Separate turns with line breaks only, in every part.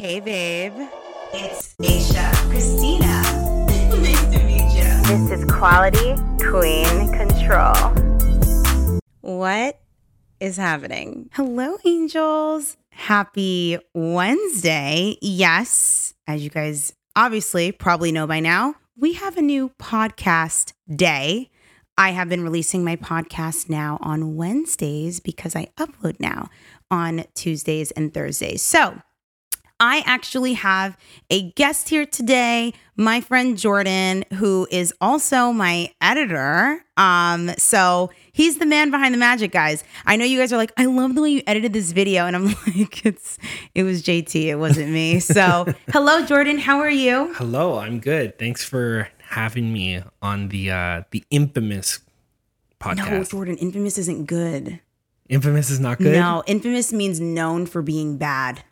Hey, babe.
It's Aisha, Christina. Nice to meet you.
This is Quality Queen Control.
What is happening? Hello, angels. Happy Wednesday. Yes, as you guys obviously probably know by now, we have a new podcast day. I have been releasing my podcast now on Wednesdays because I upload now on Tuesdays and Thursdays. So I actually have a guest here today, my friend Jordan, who is also my editor. So he's the man behind the magic, guys. I know you guys are like, I love the way you edited this video. And I'm like, it was JT, it wasn't me. So hello, Jordan. How are you?
Hello, I'm good. Thanks for having me on the infamous podcast.
No, Jordan, infamous isn't good.
Infamous is not good?
No, infamous means known for being bad.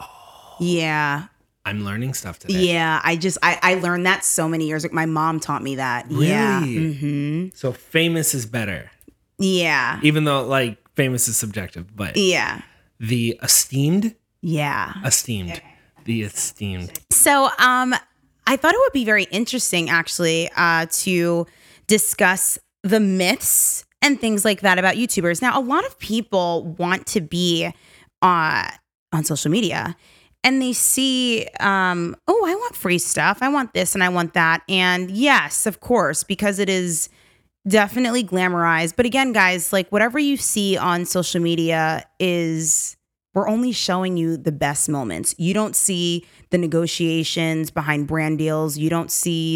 Yeah.
I'm learning stuff today.
Yeah, I learned that so many years ago. My mom taught me that.
Really?
Yeah. Mm-hmm.
So famous is better.
Yeah.
Even though like famous is subjective, but
Yeah.
the esteemed.
Yeah.
The esteemed.
So I thought it would be very interesting actually to discuss the myths and things like that about YouTubers. Now, a lot of people want to be on social media. And they see, I want free stuff. I want this and I want that. And yes, of course, because it is definitely glamorized. But again, guys, like whatever you see on social media we're only showing you the best moments. You don't see the negotiations behind brand deals. You don't see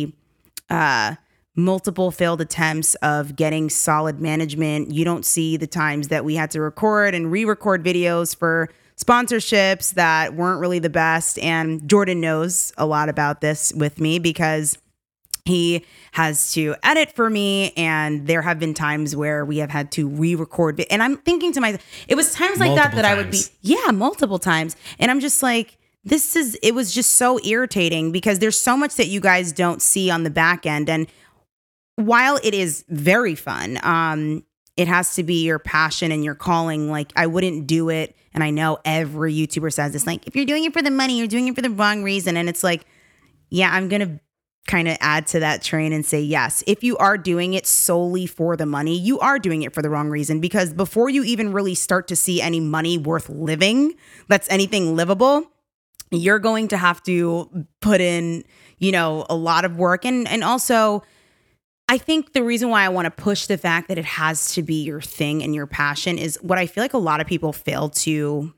the multiple failed attempts of getting solid management. You don't see the times that we had to record and re-record videos for sponsorships that weren't really the best. And Jordan knows a lot about this with me because he has to edit for me. And there have been times where we have had to re-record. And I'm thinking to myself, it was times like that I would be, multiple times. And I'm just like, it was just so irritating because there's so much that you guys don't see on the back end. And while it is very fun, it has to be your passion and your calling. Like I wouldn't do it. And I know every YouTuber says this, like, if you're doing it for the money, you're doing it for the wrong reason. And it's like, yeah, I'm going to kind of add to that train and say, yes, if you are doing it solely for the money, you are doing it for the wrong reason. Because before you even really start to see any money worth living, that's anything livable, you're going to have to put in, a lot of work. And also, I think the reason why I want to push the fact that it has to be your thing and your passion is what I feel like a lot of people fail to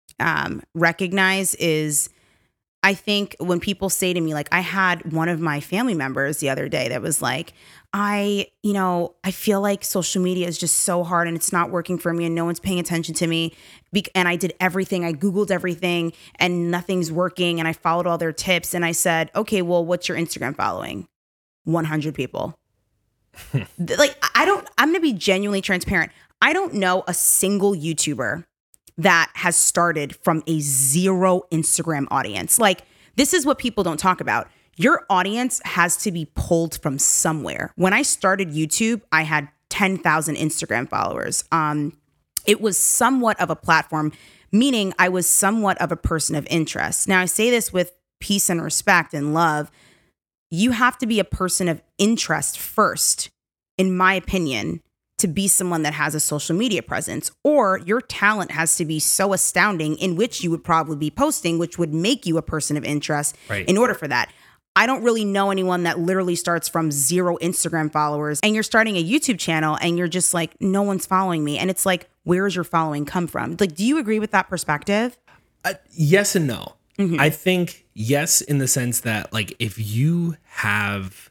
recognize is I think when people say to me, like I had one of my family members the other day that was like, I feel like social media is just so hard and it's not working for me and no one's paying attention to me. And I did everything. I Googled everything and nothing's working. And I followed all their tips. And I said, okay, well, what's your Instagram following? 100 people. Like, I'm going to be genuinely transparent. I don't know a single YouTuber that has started from a zero Instagram audience. Like, this is what people don't talk about. Your audience has to be pulled from somewhere. When I started YouTube, I had 10,000 Instagram followers. It was somewhat of a platform, meaning I was somewhat of a person of interest. Now, I say this with peace and respect and love. You have to be a person of interest first, in my opinion, to be someone that has a social media presence, or your talent has to be so astounding in which you would probably be posting, which would make you a person of interest in order for that. I don't really know anyone that literally starts from zero Instagram followers and you're starting a YouTube channel and you're just like, no one's following me. And it's like, where is your following come from? Like, do you agree with that perspective?
Yes and no. Mm-hmm. I think yes, in the sense that like if you have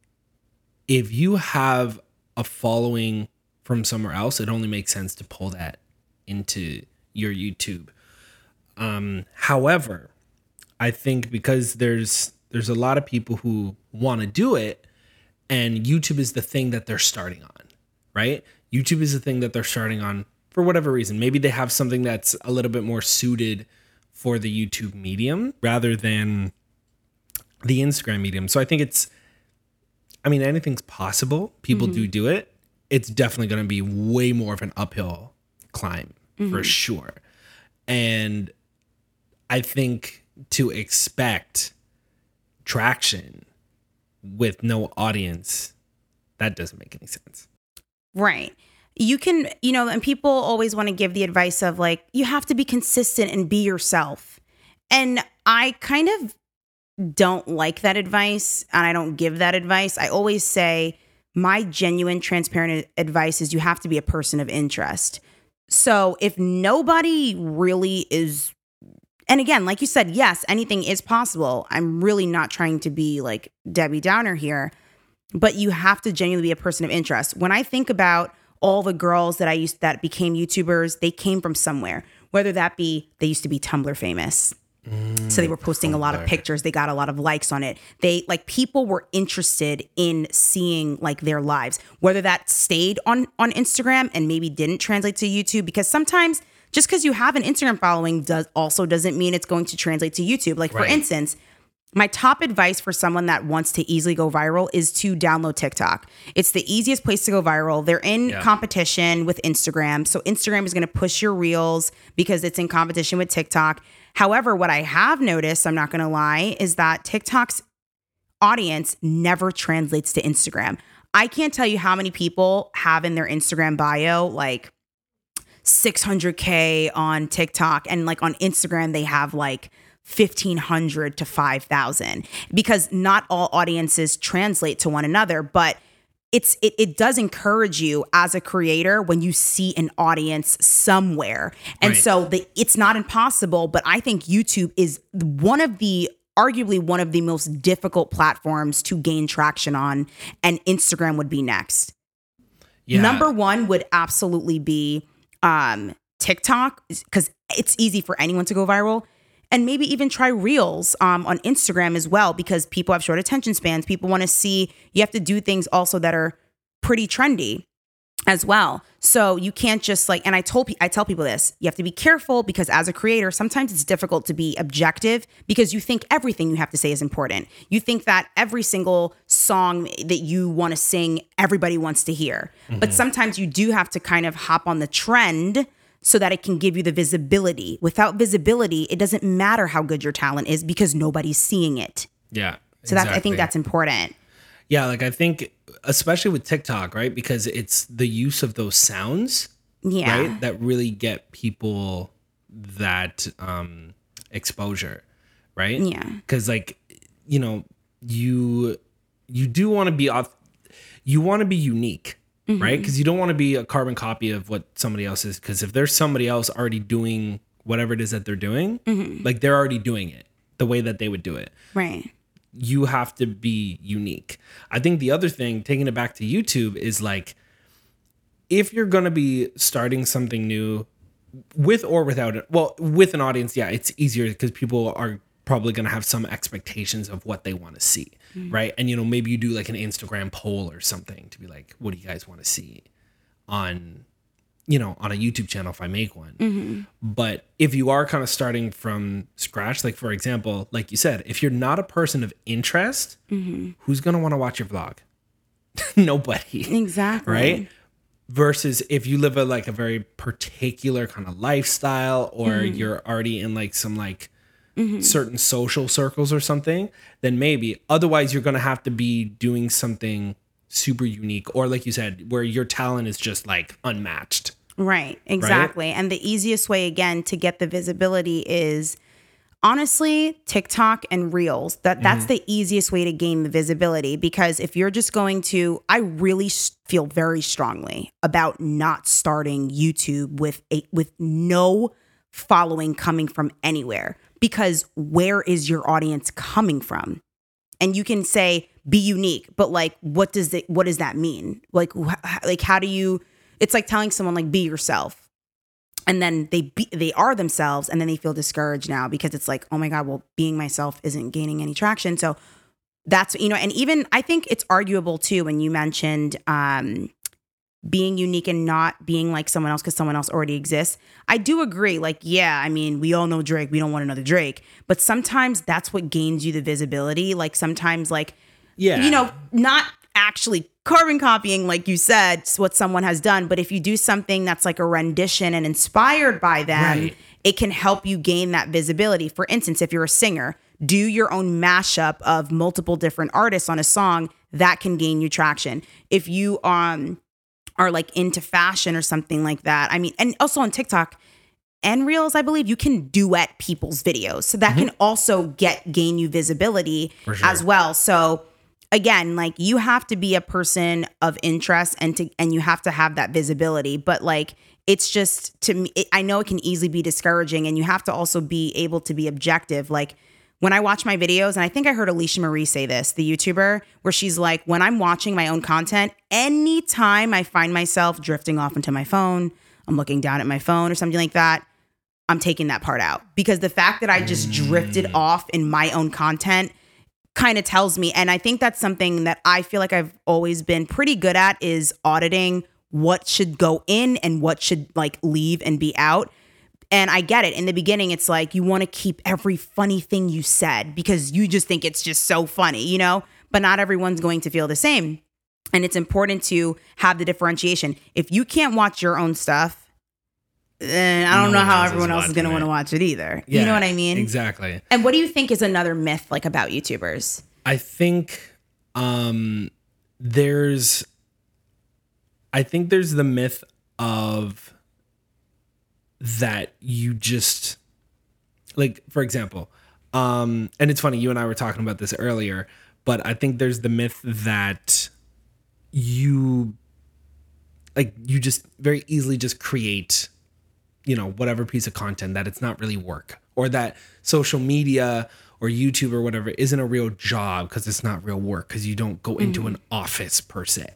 a following from somewhere else, it only makes sense to pull that into your YouTube. However, I think because there's a lot of people who want to do it and YouTube is the thing that they're starting on, right? YouTube is the thing that they're starting on for whatever reason. Maybe they have something that's a little bit more suited for the YouTube medium rather than the Instagram medium. So I think anything's possible. People do it. It's definitely going to be way more of an uphill climb for sure. And I think to expect traction with no audience, that doesn't make any sense.
Right. You can, and people always want to give the advice of like, you have to be consistent and be yourself. And I kind of don't like that advice, and I don't give that advice. I always say my genuine, transparent advice is you have to be a person of interest. So if nobody really is, and again, like you said, yes, anything is possible. I'm really not trying to be like Debbie Downer here, but you have to genuinely be a person of interest. When I think about all the girls that became YouTubers, they came from somewhere, whether that be, they used to be Tumblr famous. So they were posting a lot of pictures. They got a lot of likes on it. People were interested in seeing like their lives, whether that stayed on Instagram and maybe didn't translate to YouTube, because sometimes just because you have an Instagram following doesn't mean it's going to translate to YouTube. Like for instance, my top advice for someone that wants to easily go viral is to download TikTok. It's the easiest place to go viral. They're in competition with Instagram. So Instagram is going to push your reels because it's in competition with TikTok. However, what I have noticed, I'm not going to lie, is that TikTok's audience never translates to Instagram. I can't tell you how many people have in their Instagram bio like 600K on TikTok, and like on Instagram, they have like 1,500 to 5,000, because not all audiences translate to one another. But it does encourage you as a creator when you see an audience somewhere. And so it's not impossible, but I think YouTube is arguably one of the most difficult platforms to gain traction on, and Instagram would be next. Yeah. Number one would absolutely be TikTok, because it's easy for anyone to go viral. And maybe even try Reels on Instagram as well, because people have short attention spans. People want to see, you have to do things also that are pretty trendy as well. So you can't just like, and I tell people this, you have to be careful, because as a creator, sometimes it's difficult to be objective because you think everything you have to say is important. You think that every single song that you want to sing, everybody wants to hear. Mm-hmm. But sometimes you do have to kind of hop on the trend so that it can give you the visibility. Without visibility, it doesn't matter how good your talent is because nobody's seeing it.
Yeah.
So I think that's important.
Yeah, like I think especially with TikTok, right? Because it's the use of those sounds, right? That really get people that exposure, right?
Yeah.
Because like, you do want to be unique. Mm-hmm. Right? Because you don't want to be a carbon copy of what somebody else is. Because if there's somebody else already doing whatever it is that they're doing, like they're already doing it the way that they would do it.
Right.
You have to be unique. I think the other thing, taking it back to YouTube, is like, if you're going to be starting something new with or without it, well, with an audience, yeah, it's easier because people are probably going to have some expectations of what they want to see, right? And, maybe you do like an Instagram poll or something to be like, what do you guys want to see on a YouTube channel if I make one? Mm-hmm. But if you are kind of starting from scratch, like for example, like you said, if you're not a person of interest, who's going to want to watch your vlog? Nobody.
Exactly.
Right? Versus if you live a very particular kind of lifestyle, or you're already in like some like certain social circles or something, then maybe. Otherwise, you're going to have to be doing something super unique, or like you said, where your talent is just like unmatched.
Right, exactly. Right? And the easiest way, again, to get the visibility is honestly TikTok and Reels. That's the easiest way to gain the visibility, because if you're just going to, I really feel very strongly about not starting YouTube with no following coming from anywhere, because where is your audience coming from? And you can say be unique, but like what does that mean? Like how do you, it's like telling someone like be yourself, and then they are themselves, and then they feel discouraged now because it's like, oh my God, well, being myself isn't gaining any traction. So that's, and even I think it's arguable too when you mentioned being unique and not being like someone else because someone else already exists. I do agree. Like, yeah, I mean, we all know Drake. We don't want another Drake. But sometimes that's what gains you the visibility. Like sometimes like, not actually carbon copying, like you said, what someone has done. But if you do something that's like a rendition and inspired by them, it can help you gain that visibility. For instance, if you're a singer, do your own mashup of multiple different artists on a song. That can gain you traction. If you are like into fashion or something like that. I mean, and also on TikTok and Reels, I believe you can duet people's videos. So that can also gain you visibility as well. So again, like you have to be a person of interest and you have to have that visibility. But like, it's just, to me, I know it can easily be discouraging, and you have to also be able to be objective. Like when I watch my videos, and I think I heard Alicia Marie say this, the YouTuber, where she's like, when I'm watching my own content, anytime I find myself drifting off into my phone, I'm looking down at my phone or something like that, I'm taking that part out, because the fact that I just drifted off in my own content kind of tells me. And I think that's something that I feel like I've always been pretty good at, is auditing what should go in and what should like leave and be out. And I get it. In the beginning, it's like you want to keep every funny thing you said because you just think it's just so funny, you know, but not everyone's going to feel the same. And it's important to have the differentiation. If you can't watch your own stuff, then I don't know how everyone else is going to want to watch it either.
Yeah,
you know what I mean?
Exactly.
And what do you think is another myth like about YouTubers?
I think there's the myth of that you just, like, for example, and it's funny, you and I were talking about this earlier, but I think there's the myth that you just very easily just create, you know, whatever piece of content, that it's not really work, or that social media or YouTube or whatever isn't a real job because it's not real work, because you don't go into an office per se.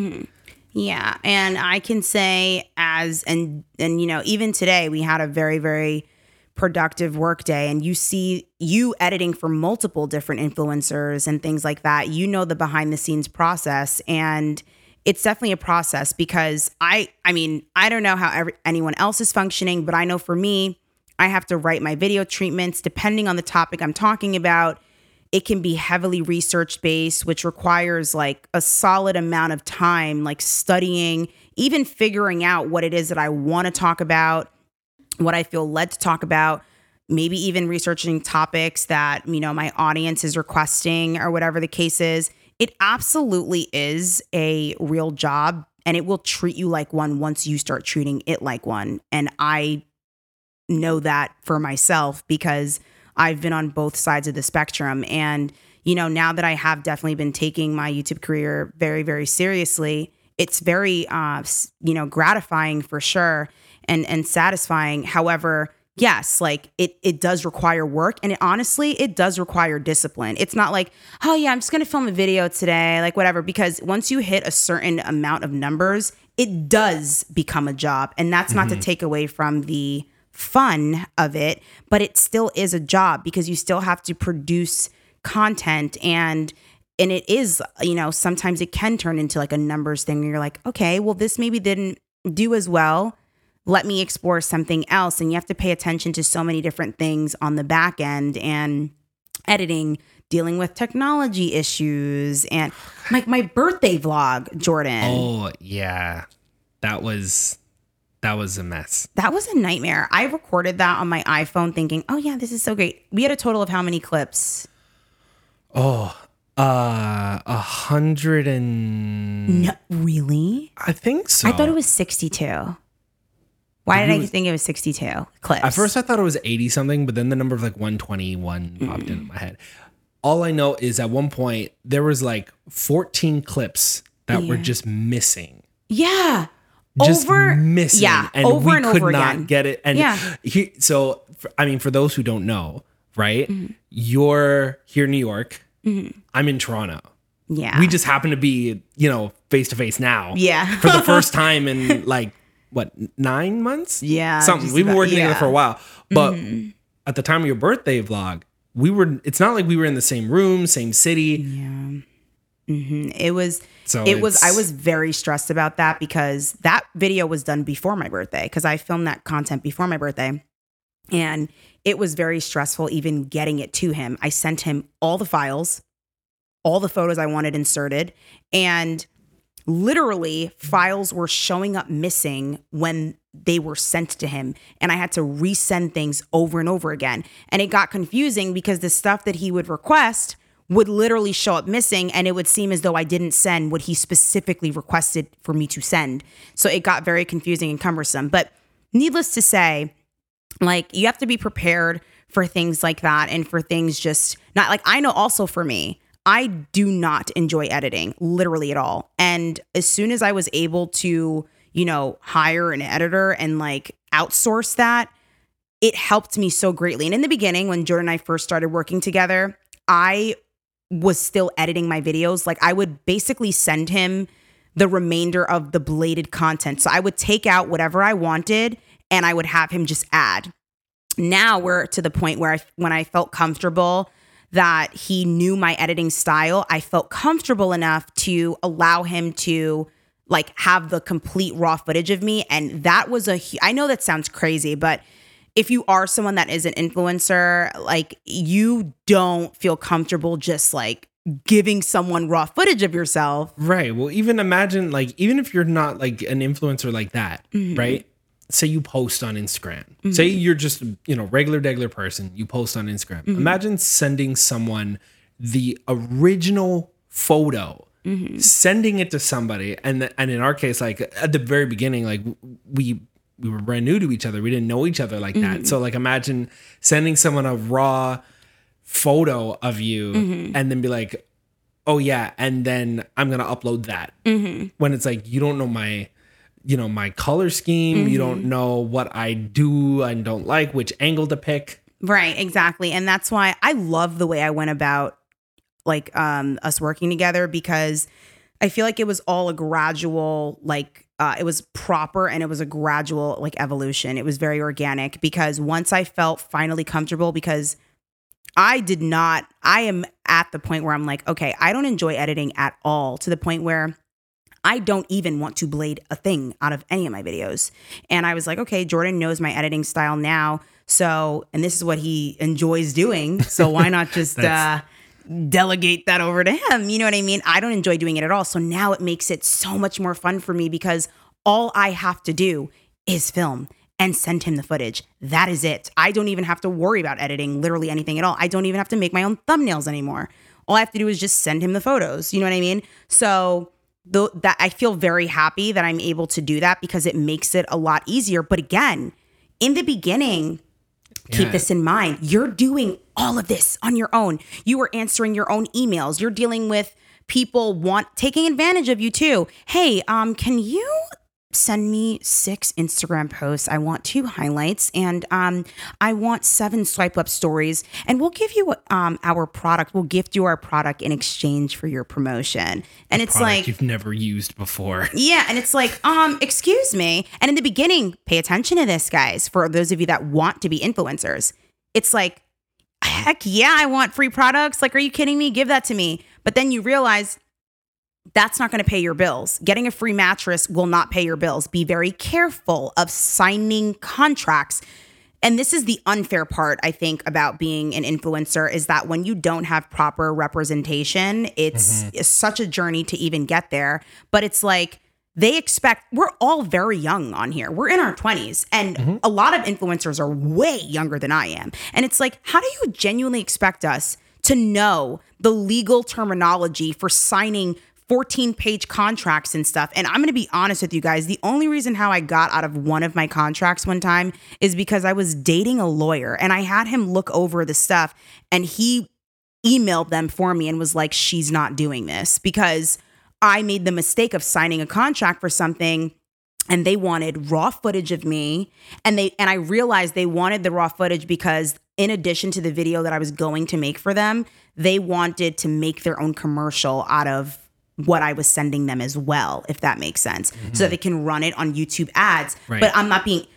Yeah. And I can say and you know, even today we had a very, very productive work day, and you see you editing for multiple different influencers and things like that. You know, the behind the scenes process, and it's definitely a process, because I mean, I don't know how anyone else is functioning, but I know for me, I have to write my video treatments depending on the topic I'm talking about. It can be heavily research based, which requires like a solid amount of time, like studying, even figuring out what it is that I want to talk about, what I feel led to talk about, maybe even researching topics that, you know, my audience is requesting or whatever the case is. It absolutely is a real job, and it will treat you like one once you start treating it like one. And I know that for myself because I've been on both sides of the spectrum. And, you know, now that I have definitely been taking my YouTube career very, very seriously, it's very, you know, gratifying for sure, and satisfying. However, yes, like it does require work, and it does require discipline. It's not like, oh yeah, I'm just going to film a video today, like whatever, because once you hit a certain amount of numbers, it does become a job. And that's not to take away from the fun of it, but it still is a job, because you still have to produce content, and it is, you know, sometimes it can turn into like a numbers thing where you're like, okay, well, this maybe didn't do as well. Let me explore something else. And you have to pay attention to so many different things on the back end, and editing, dealing with technology issues, and like my birthday vlog, Jordan.
Oh yeah. That was a mess.
That was a nightmare. I recorded that on my iPhone thinking, oh yeah, this is so great. We had a total of how many clips?
100 and...
No, really?
I think so.
I thought it was 62. Why did I think it was 62 clips?
At first I thought it was 80 something, but then the number of like 121 popped into my head. All I know is at one point there was like 14 clips that were just missing.
Yeah.
Just missing.
Yeah.
And
over
we
and
could
over
not
again.
get it. And for those who don't know, right? You're here in New York. I'm in Toronto.
Yeah.
We just happen to be, you know, face to face now.
Yeah.
For the first time in like, what, 9 months?
Yeah.
Something. We've been working together for a while. But at the time of your birthday vlog, it's not like we were in the same room, same city.
Yeah. I was very stressed about that, because that video was done before my birthday, because I filmed that content before my birthday. And it was very stressful even getting it to him. I sent him all the files, all the photos I wanted inserted. And literally files were showing up missing when they were sent to him, and I had to resend things over and over again. And it got confusing because the stuff that he would request would literally show up missing, and it would seem as though I didn't send what he specifically requested for me to send. So it got very confusing and cumbersome. But needless to say, like, you have to be prepared for things like that, and for things just not like, I know also for me, I do not enjoy editing literally at all. And as soon as I was able to, you know, hire an editor and like outsource that, it helped me so greatly. And in the beginning, when Jordan and I first started working together, I was still editing my videos. Like, I would basically send him the remainder of the bladed content. So I would take out whatever I wanted and I would have him just add. Now we're to the point where when I felt comfortable that he knew my editing style, I felt comfortable enough to allow him to like have the complete raw footage of me. And that was I know that sounds crazy, but if you are someone that is an influencer, like, you don't feel comfortable just like giving someone raw footage of yourself.
Right. Well, even imagine, like, even if you're not like an influencer like that, right? Say you post on Instagram. Say you're just, you know, regular person. You post on Instagram. Imagine sending someone the original photo, sending it to somebody. And in our case, like at the very beginning, like we were brand new to each other. We didn't know each other like that. So like, imagine sending someone a raw photo of you and then be like, oh yeah, and then I'm going to upload that. When it's like, you don't know my color scheme. You don't know what I do and don't like, which angle to pick.
Right, exactly. And that's why I love the way I went about like us working together, because I feel like it was all a gradual, like it was proper, and it was a gradual like evolution. It was very organic, because once I felt finally comfortable, because I am at the point where I'm like, okay, I don't enjoy editing at all, to the point where I don't even want to blade a thing out of any of my videos. And I was like, okay, Jordan knows my editing style now. So, and this is what he enjoys doing. So why not just delegate that over to him? You know what I mean? I don't enjoy doing it at all. So now it makes it so much more fun for me, because all I have to do is film and send him the footage. That is it. I don't even have to worry about editing literally anything at all. I don't even have to make my own thumbnails anymore. All I have to do is just send him the photos. You know what I mean? So that I feel very happy that I'm able to do that, because it makes it a lot easier. But again, in the beginning, keep this in mind. You're doing all of this on your own. You are answering your own emails. You're dealing with people taking advantage of you too. Hey, can you send me 6 Instagram posts? I want 2 highlights, and I want 7 swipe up stories, and we'll give you our product. We'll gift you our product in exchange for your promotion. And it's like,
you've never used before.
Yeah, and it's like, excuse me. And in the beginning, pay attention to this, guys. For those of you that want to be influencers, it's like, heck yeah, I want free products. Like, are you kidding me? Give that to me. But then you realize that's not going to pay your bills. Getting a free mattress will not pay your bills. Be very careful of signing contracts. And this is the unfair part, I think, about being an influencer, is that when you don't have proper representation, it's such a journey to even get there. But it's like, we're all very young on here. We're in our 20s, and a lot of influencers are way younger than I am. And it's like, how do you genuinely expect us to know the legal terminology for signing 14-page contracts and stuff? And I'm going to be honest with you guys. The only reason how I got out of one of my contracts one time is because I was dating a lawyer, and I had him look over the stuff, and he emailed them for me and was like, she's not doing this, because I made the mistake of signing a contract for something, and they wanted raw footage of me. And I realized they wanted the raw footage because in addition to the video that I was going to make for them, they wanted to make their own commercial out of what I was sending them as well, if that makes sense, so that they can run it on YouTube ads.
Right.
But I'm not being,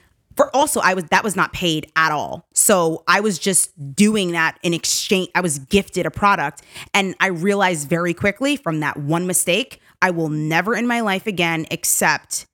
that was not paid at all. So I was just doing that in exchange. I was gifted a product, and I realized very quickly from that one mistake, I will never in my life again accept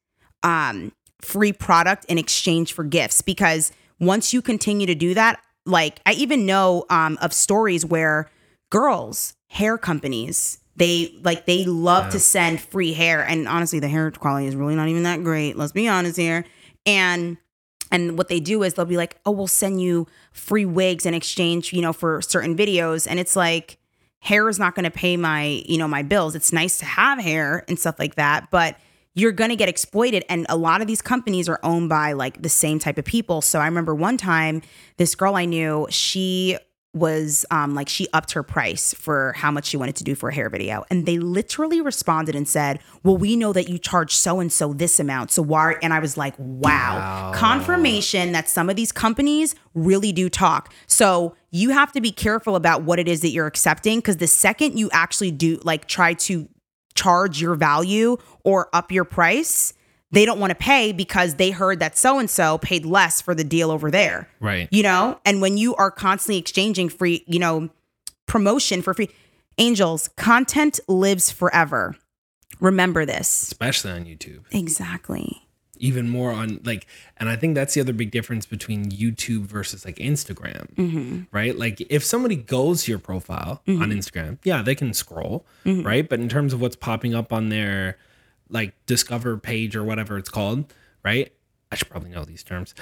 free product in exchange for gifts, because once you continue to do that, like I even know of stories where girls, hair companies, They love to send free hair. And honestly, the hair quality is really not even that great. Let's be honest here. And what they do is they'll be like, oh, we'll send you free wigs in exchange, for certain videos. And it's like, hair is not going to pay my, my bills. It's nice to have hair and stuff like that, but you're going to get exploited. And a lot of these companies are owned by like the same type of people. So I remember one time this girl I knew, she was she upped her price for how much she wanted to do for a hair video. And they literally responded and said, well, we know that you charge so-and-so this amount. So why? And I was like, wow. Confirmation that some of these companies really do talk. So you have to be careful about what it is that you're accepting, because the second you actually do try to charge your value or up your price, they don't want to pay because they heard that so-and-so paid less for the deal over there.
Right.
And when you are constantly exchanging free, promotion for free, angels, content lives forever. Remember this.
Especially on YouTube.
Exactly.
Even more on and I think that's the other big difference between YouTube versus Instagram, right? Like if somebody goes to your profile on Instagram, yeah, they can scroll, right? But in terms of what's popping up on their discover page or whatever it's called, right? I should probably know these terms.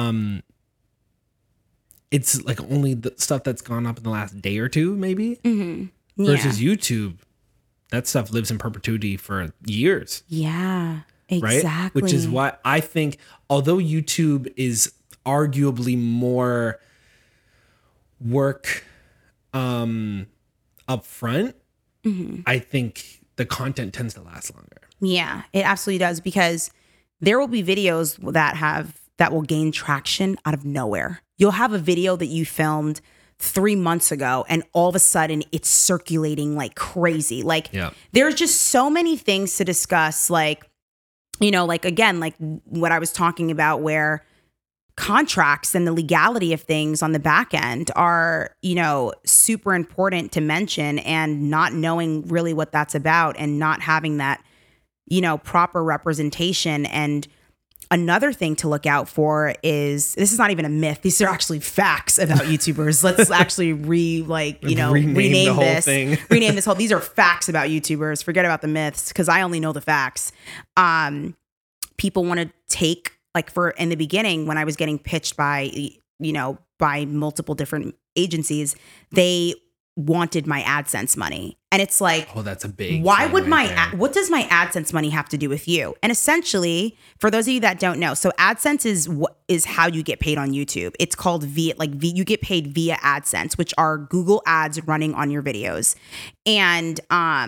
It's only the stuff that's gone up in the last day or two, maybe. Versus YouTube, that stuff lives in perpetuity for years.
Yeah, exactly.
Right? Which is why I think, although YouTube is arguably more work upfront, I think the content tends to last longer.
Yeah, it absolutely does, because there will be videos that will gain traction out of nowhere. You'll have a video that you filmed 3 months ago and all of a sudden it's circulating like crazy. There's just so many things to discuss, again, what I was talking about, where contracts and the legality of things on the back end are, super important to mention, and not knowing really what that's about and not having that, proper representation. And another thing to look out for is, this is not even a myth, these are actually facts about YouTubers. Let's actually rename
the whole
this
thing.
Rename this whole, these are facts about YouTubers. Forget about the myths, because I only know the facts. People want to take, in the beginning when I was getting pitched by multiple different agencies, they wanted my AdSense money. And it's like,
oh, that's a big
why
thing
would
right
what does my AdSense money have to do with you? And essentially, for those of you that don't know, so AdSense is how you get paid on YouTube. It's called you get paid via AdSense, which are Google ads running on your videos. And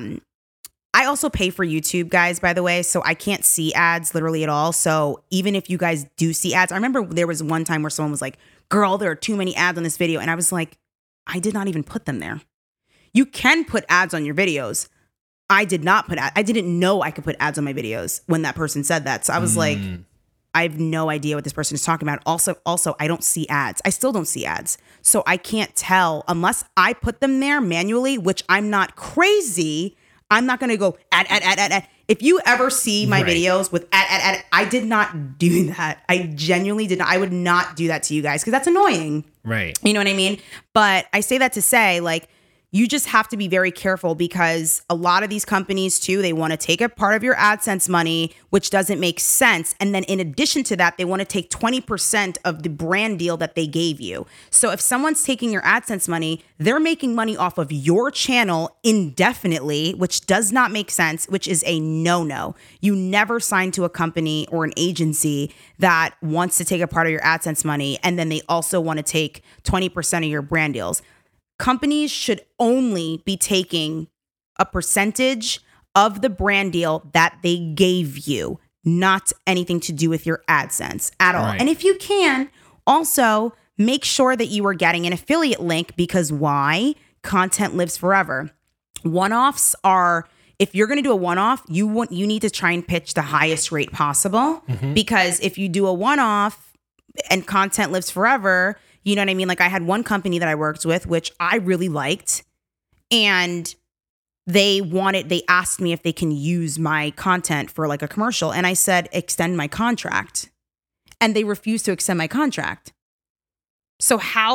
I also pay for YouTube, guys, by the way, so I can't see ads literally at all. So even if you guys do see ads, I remember there was one time where someone was like, girl, there are too many ads on this video. And I was like, I did not even put them there. You can put ads on your videos. I did not put ads. I didn't know I could put ads on my videos when that person said that. So I was like, I have no idea what this person is talking about. Also, I don't see ads. I still don't see ads. So I can't tell unless I put them there manually, which I'm not crazy. I'm not going to go ad. If you ever see my videos with ad, I did not do that. I genuinely did not. I would not do that to you guys because that's annoying.
Right.
You know what I mean? But I say that to say, you just have to be very careful, because a lot of these companies too, they want to take a part of your AdSense money, which doesn't make sense. And then in addition to that, they want to take 20% of the brand deal that they gave you. So if someone's taking your AdSense money, they're making money off of your channel indefinitely, which does not make sense, which is a no-no. You never sign to a company or an agency that wants to take a part of your AdSense money, and then they also want to take 20% of your brand deals. Companies should only be taking a percentage of the brand deal that they gave you, not anything to do with your AdSense at all.
Right.
And if you can, also make sure that you are getting an affiliate link, because why? Content lives forever. One-offs are, if you're going to do a one-off, you need to try and pitch the highest rate possible, because if you do a one-off and content lives forever, you know what I mean? I had one company that I worked with, which I really liked, and they asked me if they can use my content for a commercial. And I said, extend my contract. And they refused to extend my contract. So how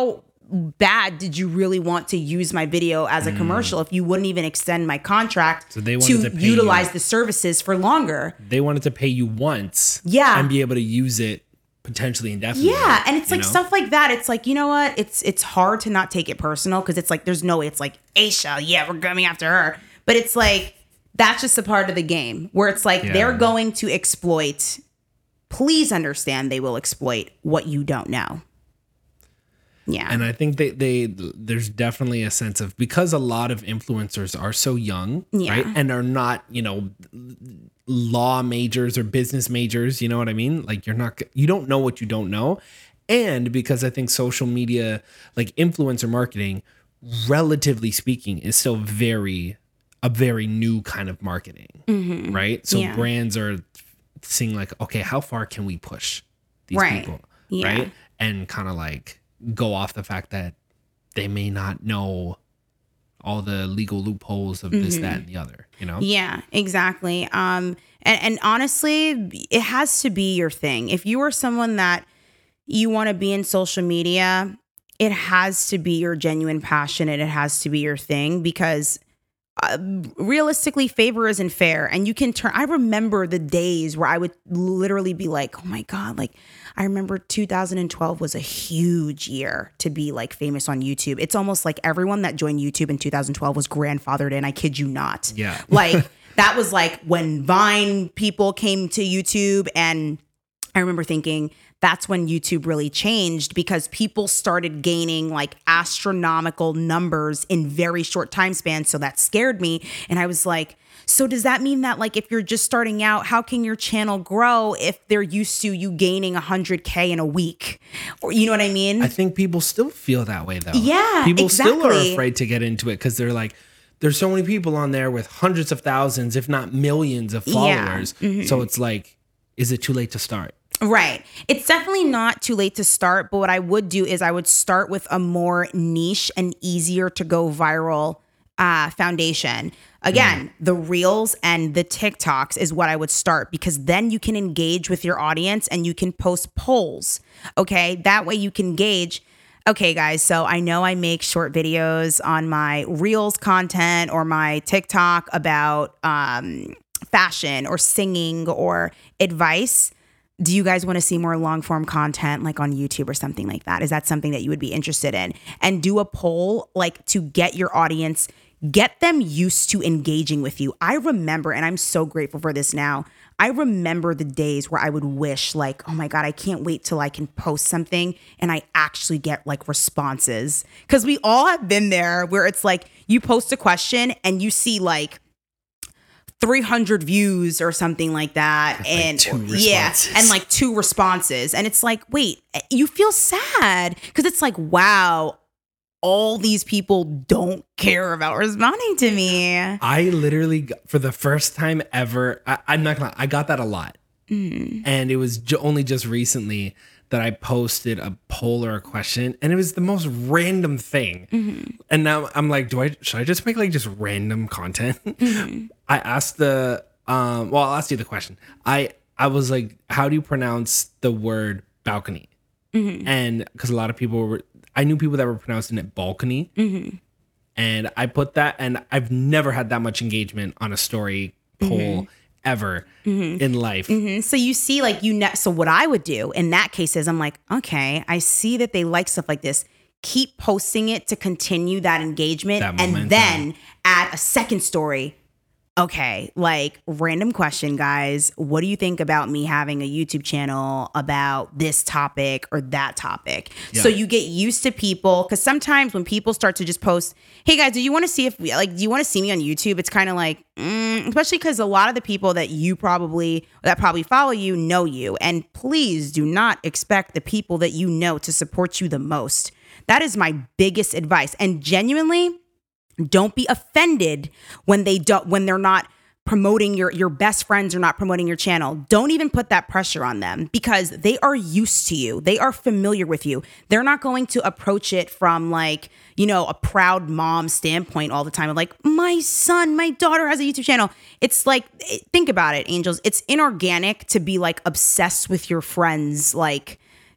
bad did you really want to use my video as a commercial if you wouldn't even extend my contract
So they wanted to pay
utilize
you.
the services for longer?
They wanted to pay you once,
Yeah.
and be able to use it potentially indefinitely.
Yeah, and it's
you
like
know?
stuff like that. It's like, you know what? It's hard to not take it personal because it's like there's no way. It's like Aisha, yeah, we're coming after her, but it's like that's just a part of the game where it's like they're going to exploit. Please understand, they will exploit what you don't know. Yeah,
And I think there's definitely a sense of, because a lot of influencers are so young,
Yeah.
right? And are not, law majors or business majors, you know what I mean? Like you don't know what you don't know. And because I think social media, like influencer marketing, relatively speaking, is still a very new kind of marketing, right? So
Yeah.
brands are seeing like, okay, how far can we push these
Right.
people,
Yeah.
right? And kind of like go off the fact that they may not know all the legal loopholes of this, that, and the other,
Yeah, exactly. And honestly, it has to be your thing. If you are someone that you want to be in social media, it has to be your genuine passion and it has to be your thing because realistically, favor isn't fair. And you can turn, I remember the days where I would literally be like, oh my God, like I remember 2012 was a huge year to be like famous on YouTube. It's almost like everyone that joined YouTube in 2012 was grandfathered in. I kid you not.
Yeah.
Like that was like when Vine people came to YouTube, and I remember thinking that's when YouTube really changed because people started gaining like astronomical numbers in very short time spans. So that scared me. And I was like, so does that mean that like if you're just starting out, how can your channel grow if they're used to you gaining 100K in a week? Or you know what I mean?
I think people still feel that way though.
Yeah,
people still are
exactly.
afraid to get into it because they're like, there's so many people on there with hundreds of thousands, if not millions of followers. So it's like, is it too late to start?
Right. It's definitely not too late to start, but what I would do is I would start with a more niche and easier to go viral foundation. Again, the Reels and the TikToks is what I would start because then you can engage with your audience and you can post polls. Okay. That way you can gauge, okay, guys, so I know I make short videos on my Reels content or my TikTok about fashion or singing or advice. Do you guys want to see more long form content like on YouTube or something like that? Is that something that you would be interested in? And do a poll like to get your audience, get them used to engaging with you. I remember, and I'm so grateful for this now, I remember the days where I would wish like, oh my God, I can't wait till I can post something and I actually get like responses. Because we all have been there where it's like you post a question and you see like 300 views or something like that.
Like
and
2
yeah,
responses.
and like 2 responses. And it's like, wait, you feel sad because it's like, wow, all these people don't care about responding to me.
I literally, for the first time ever, I'm not gonna lie, I got that a lot. And it was only just recently that I posted a poll or a question, and it was the most random thing. And now I'm like, should I just make like just random content? I asked I'll ask you the question. I was like, how do you pronounce the word balcony? And because a lot of people I knew people that were pronouncing it balcony. And I put that, and I've never had that much engagement on a story poll ever in life.
So you see, like, so what I would do in that case is I'm like, okay, I see that they like stuff like this. Keep posting it to continue that engagement,
That momentum.
and then add a second story. Okay, like random question, guys. What do you think about me having a YouTube channel about this topic or that topic?
Yeah.
So you get used to people, because sometimes when people start to just post, hey guys, do you want to see do you want to see me on YouTube? It's kind of like, especially because a lot of the people that probably follow you know you. And please do not expect the people that you know to support you the most. That is my biggest advice. And genuinely, don't be offended when they're not promoting your best friends are not promoting your channel. Don't even put that pressure on them, because they are used to you. They are familiar with you. They're not going to approach it from like, a proud mom standpoint all the time of like, my daughter has a YouTube channel. It's like, think about it, angels. It's inorganic to be like obsessed with your friends, like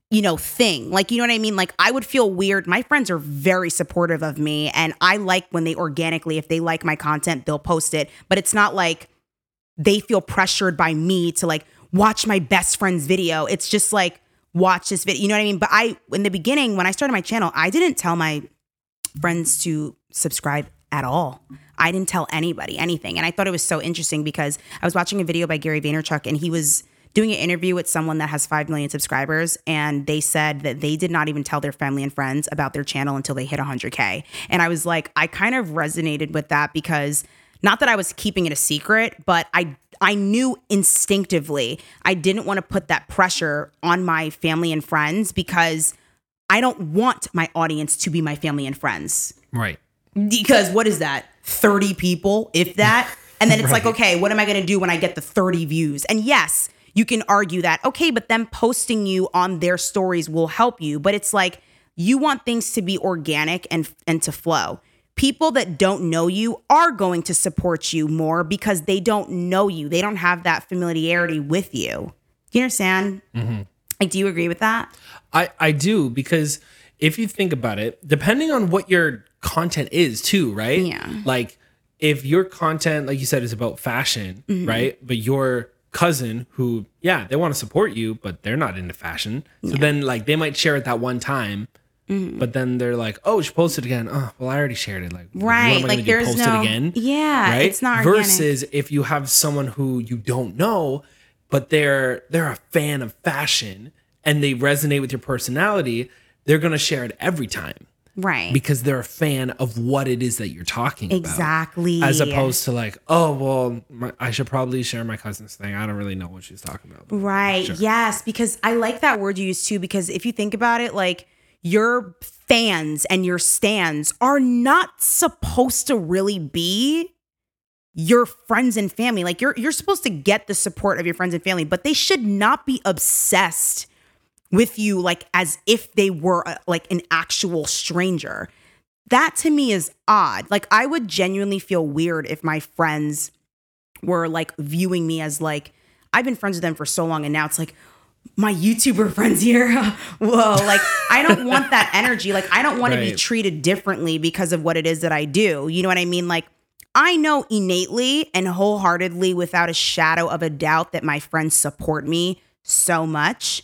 thing. Like, you know what I mean? Like, I would feel weird. My friends are very supportive of me, and I like when they organically, if they like my content, they'll post it. But it's not like they feel pressured by me to like watch my best friend's video. It's just like, watch this video. You know what I mean? But in the beginning, when I started my channel, I didn't tell my friends to subscribe at all. I didn't tell anybody anything. And I thought it was so interesting because I was watching a video by Gary Vaynerchuk, and he was doing an interview with someone that has 5 million subscribers. And they said that they did not even tell their family and friends about their channel until they hit 100K. And I was like, I kind of resonated with that because not that I was keeping it a secret, but I knew instinctively I didn't want to put that pressure on my family and friends because I don't want my audience to be my family and friends.
Right.
Because what is that? 30 people, if that? And then it's like, okay, what am I going to do when I get the 30 views? And yes, you can argue that, okay, but them posting you on their stories will help you. But it's like, you want things to be organic and to flow. People that don't know you are going to support you more because they don't know you. They don't have that familiarity with you. Do you understand? Mm-hmm. Like, do you agree with that?
I do, because if you think about it, depending on what your content is too, right?
Yeah.
Like, if your content, like you said, is about fashion, right? But your cousin who, they want to support you, but they're not into fashion. So then like they might share it that one time. But then they're like, oh, she posted again. Oh, well, I already shared it. Like,
right.
What am I
like, there's
post
no,
it again?
Yeah.
Right?
It's not organic.
Versus if you have someone who you don't know, but they're a fan of fashion and they resonate with your personality, they're going to share it every time.
Right.
Because they're a fan of what it is that you're talking about.
Exactly.
As opposed to like, oh, well, I should probably share my cousin's thing. I don't really know what she's talking about.
Right.
Sure. Yes.
Because I like that word you use too, because if you think about it, like, your fans and your stans are not supposed to really be your friends and family. Like, you're supposed to get the support of your friends and family, but they should not be obsessed with you like as if they were like an actual stranger. That to me is odd. Like, I would genuinely feel weird if my friends were like viewing me as like, I've been friends with them for so long, and now it's like, my YouTuber friends here. Whoa. Like, I don't want that energy. Like, I don't want to be treated differently because of what it is that I do. You know what I mean? Like, I know innately and wholeheartedly, without a shadow of a doubt, that my friends support me so much.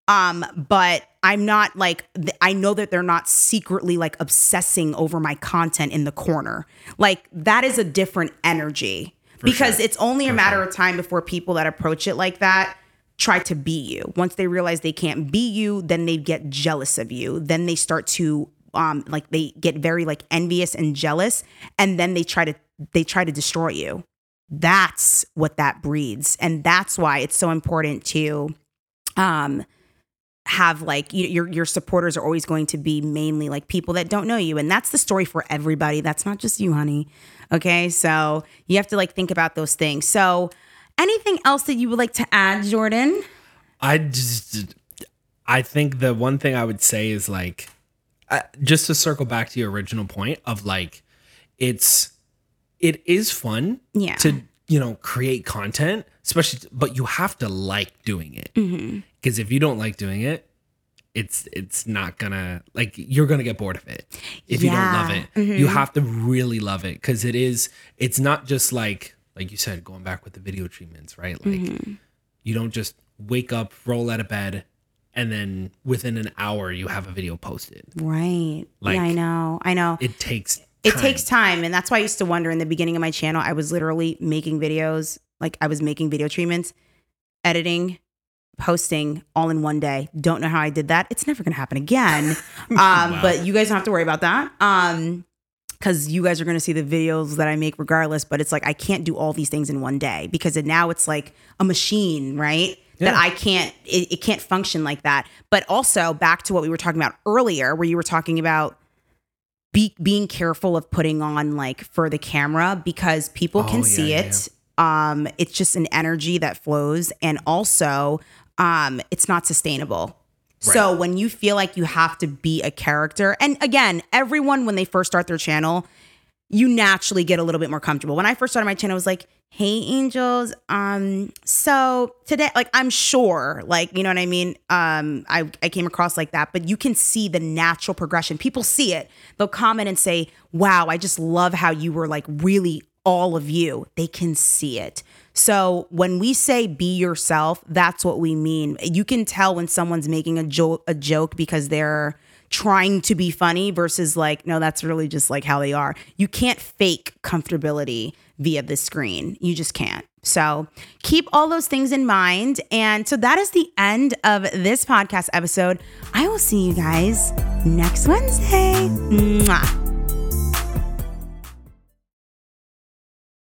But I'm not like, I know that they're not secretly like obsessing over my content in the corner. Like, that is a different energy because it's only a matter of time before people that approach it like that try to be you. Once they realize they can't be you, then they get jealous of you. Then they start to like, they get very like envious and jealous, and then they try to destroy you. That's what that breeds. And that's why it's so important to have like your supporters are always going to be mainly like people that don't know you. And that's the story for everybody. That's not just you, honey. Okay. So you have to like think about those things. So anything else that you would like to add, Jordan?
I think the one thing I would say is like, just to circle back to your original point of like, it is fun to, create content, especially, but you have to like doing it. Because if you don't like doing it, it's not gonna, like, you're gonna get bored of it if you don't love it. You have to really love it, because it's not just like you said, going back with the video treatments, right? Like, you don't just wake up, roll out of bed, and then within an hour you have a video posted.
Right.
Like,
yeah, I know.
It takes
time. And that's why I used to wonder in the beginning of my channel, I was literally making videos. Like, I was making video treatments, editing, posting all in one day. Don't know how I did that. It's never going to happen again.
Wow.
But you guys don't have to worry about that. Because you guys are going to see the videos that I make regardless. But it's like, I can't do all these things in one day, because now it's like a machine, right? Yeah. That I can't, it can't function like that. But also back to what we were talking about earlier, where you were talking about being careful of putting on like for the camera, because people can see it. Yeah. It's just an energy that flows. And also it's not sustainable. Right. So when you feel like you have to be a character, and again, everyone, when they first start their channel, you naturally get a little bit more comfortable. When I first started my channel, I was like, hey, angels. So today, like, I'm sure, like, you know what I mean? I came across like that, but you can see the natural progression. People see it. They'll comment and say, wow, I just love how you were like really all of you. They can see it. So when we say be yourself, that's what we mean. You can tell when someone's making a joke because they're trying to be funny versus like, no, that's really just like how they are. You can't fake comfortability via the screen. You just can't. So keep all those things in mind. And so that is the end of this podcast episode. I will see you guys next Wednesday. Mwah.